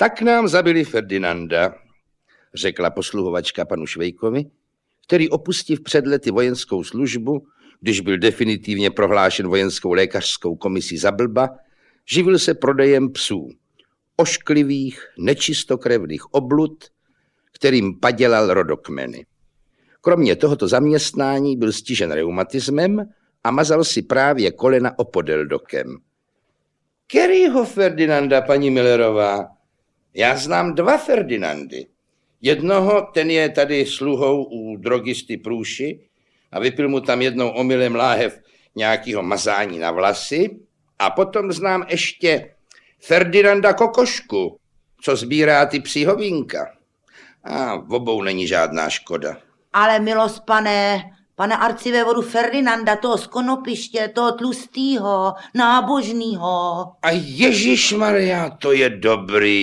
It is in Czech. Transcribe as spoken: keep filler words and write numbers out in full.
Tak nám zabili Ferdinanda, řekla posluhovačka panu Švejkovi, který opustiv před lety vojenskou službu, když byl definitivně prohlášen vojenskou lékařskou komisí za blba, živil se prodejem psů, ošklivých, nečistokrevných oblud, kterým padělal rodokmeny. Kromě tohoto zaměstnání byl stižen reumatismem a mazal si právě kolena opodeldokem. Kerýho Ferdinanda, paní Millerová? Já znám dva Ferdinandy. Jednoho, ten je tady sluhou u drogisty Průši a vypil mu tam jednou omylem láhev nějakého mazání na vlasy. A potom znám ještě Ferdinanda Kokošku, co sbírá ty psí hovínka. A v obou není žádná škoda. Ale milost pane, pane arcivévodu Ferdinanda, toho z Konopiště, toho tlustýho, nábožnýho. A ježišmarja, to je dobrý.